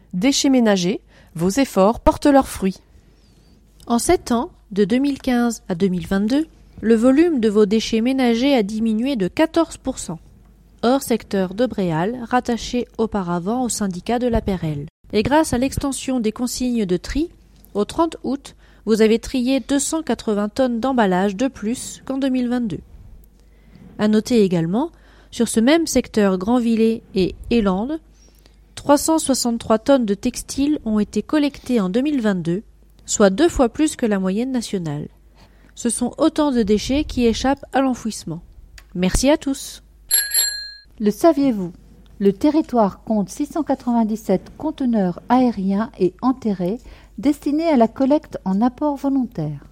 Déchets ménagers, vos efforts portent leurs fruits. En 7 ans, de 2015 à 2022, le volume de vos déchets ménagers a diminué de 14%, hors secteur de Bréal, rattaché auparavant au syndicat de la Perelle. Et grâce à l'extension des consignes de tri, au 30 août, vous avez trié 280 tonnes d'emballage de plus qu'en 2022. À noter également, sur ce même secteur Grandvillers et Élande, 363 tonnes de textiles ont été collectées en 2022, soit 2 fois plus que la moyenne nationale. Ce sont autant de déchets qui échappent à l'enfouissement. Merci à tous. Le saviez-vous ? Le territoire compte 697 conteneurs aériens et enterrés destinés à la collecte en apport volontaire.